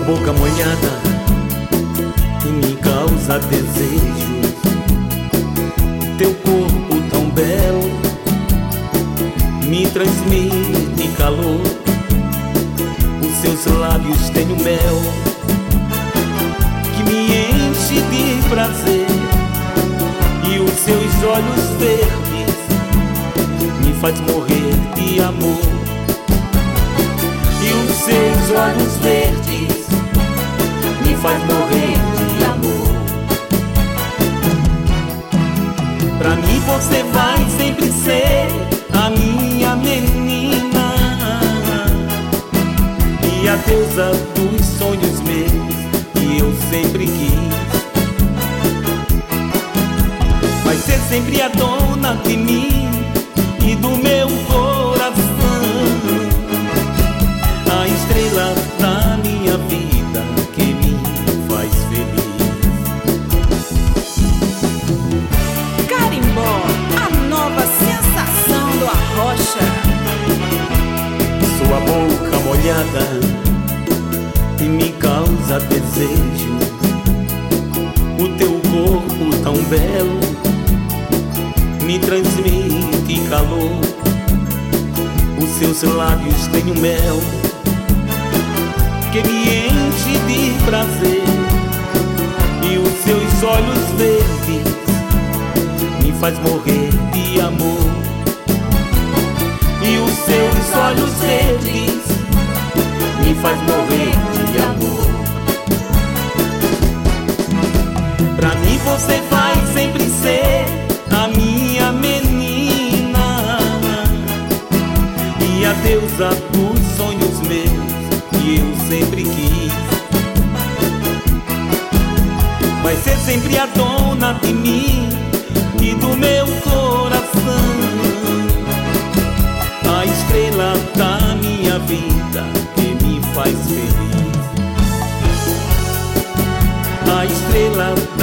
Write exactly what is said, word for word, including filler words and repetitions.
boca molhada que me causa desejo, teu corpo tão belo me transmite calor, os seus lábios têm um mel que me enche de prazer, e os seus olhos verdes me faz morrer de amor, e os seus olhos verdes me faz morrer de amor. Pra mim você vai sempre ser a minha menina e a deusa dos sonhos meus que eu sempre quis. Vai ser sempre a dona de mim e do meu coração, a estrela da minha vida que me faz feliz. Carimbó, a nova sensação do Arrocha. Sua boca molhada que me causa desejo, o teu corpo tão belo me transmite calor, os seus lábios têm um mel que me enche de prazer, e os seus olhos verdes me faz morrer de amor, e os seus olhos verdes me faz morrer de amor. Pra mim você vai sempre ser a minha menina e a deusa dos sonhos meus que eu sempre quis. Vai ser sempre a dona de mim e do meu coração, a estrela da minha vida que me faz feliz, a estrela